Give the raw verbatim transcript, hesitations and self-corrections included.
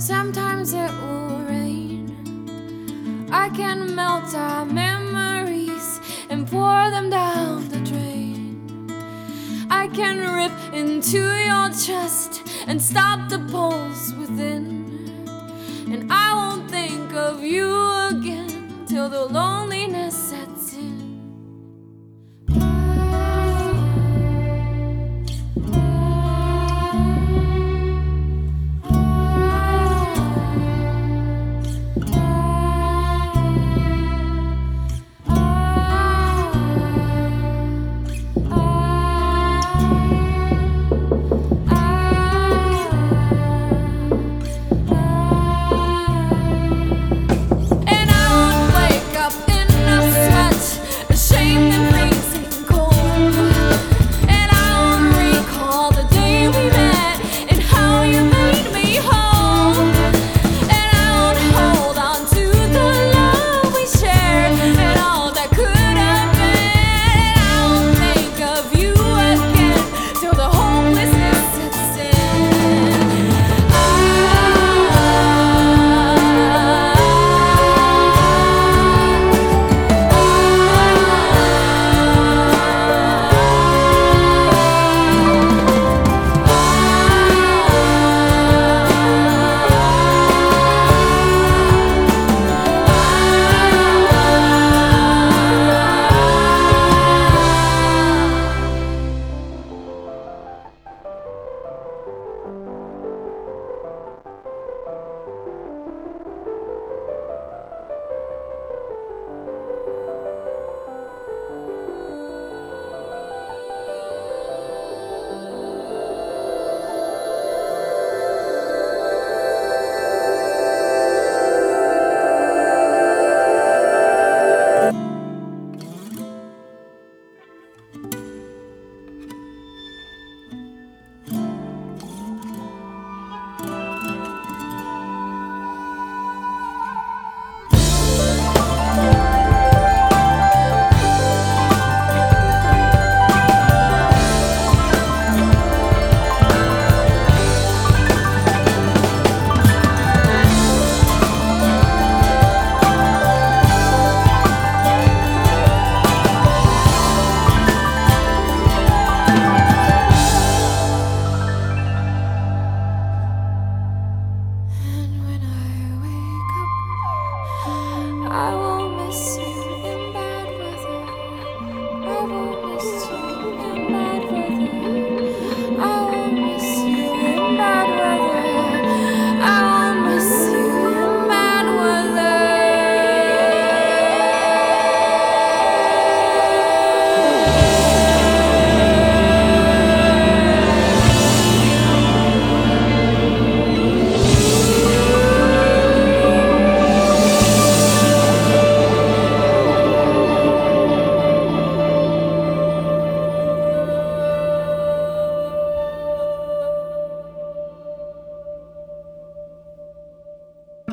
Sometimes it will rain. I can melt our memories and pour them down the drain. I can rip into your chest and stop the pulse within. And I won't think of you again till the loneliness sets in. I will miss you.